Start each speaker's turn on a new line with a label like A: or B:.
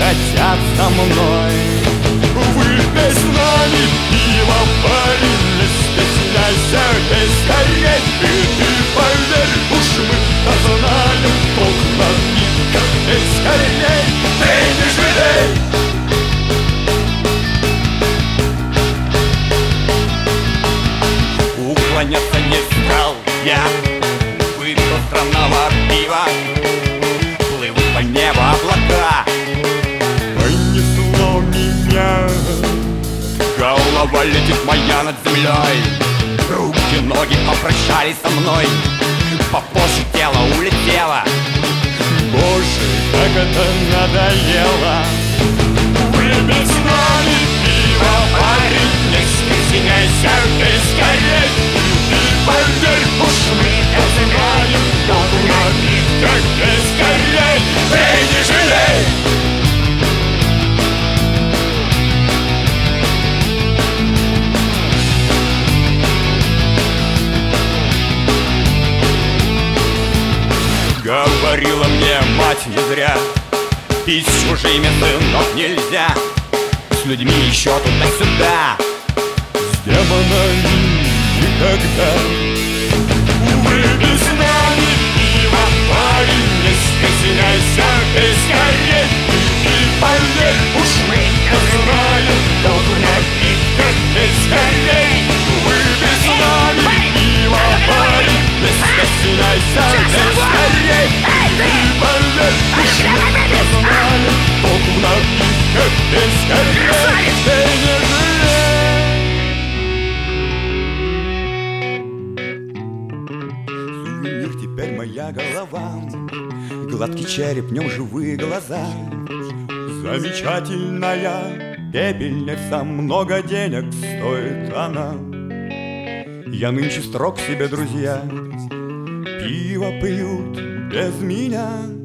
A: хотят со мной. Выпей с нами пиво, парень, не стесняйся, пей скорей. И ты поверь, уж мы-то знаем толк в напитках, пей скорей, пей не жалей. Уклоняться не стал я, выпил странного пива, плывут по небу облака. Понесло меня, голова летит моя над землей. Руки, ноги попрощались со мной, попозже тело улетело. Боже, как это надоело. Выпей с нами пиво, парень, не стесняйся, пей скорей. И поверь, уж мы это знаем, толк в напитках, пей скорей, пей не жалей. Говорила мне мать не зря, пить с чужими, сынок, нельзя. С людьми еще туда-сюда, с демонами никогда. Выпей с нами пиво, парень, не стесняйся, пей скорей. И поверь, уж мы это знаем, толк в напитках, пей скорей. Выпей с нами пиво, парень, не стесняйся, пей скорей. И поверь, уж мы это знаем, толк в напитках, пей скорей, пей не жалей. Сувенир теперь моя голова, гладкий череп, в нем живые глаза. Замечательная пепельница, много денег стоит она. Я нынче строг себе, друзья, пиво пьют без меня.